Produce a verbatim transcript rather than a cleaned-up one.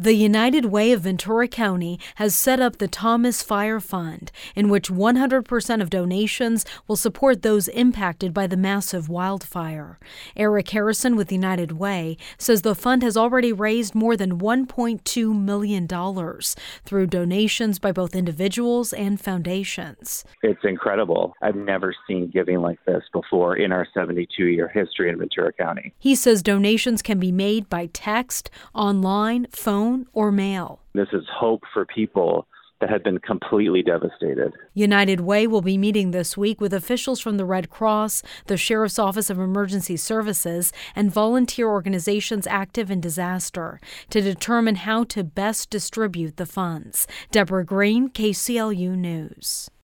The United Way of Ventura County has set up the Thomas Fire Fund, in which one hundred percent of donations will support those impacted by the massive wildfire. Eric Harrison with United Way says the fund has already raised more than one point two million dollars through donations by both individuals and foundations. It's incredible. I've never seen giving like this before in our seventy-two year history in Ventura County. He says donations can be made by text, online, phone, or mail. This is hope for people that have been completely devastated. United Way will be meeting this week with officials from the Red Cross, the Sheriff's Office of Emergency Services, and volunteer organizations active in disaster to determine how to best distribute the funds. Deborah Green, K C L U News.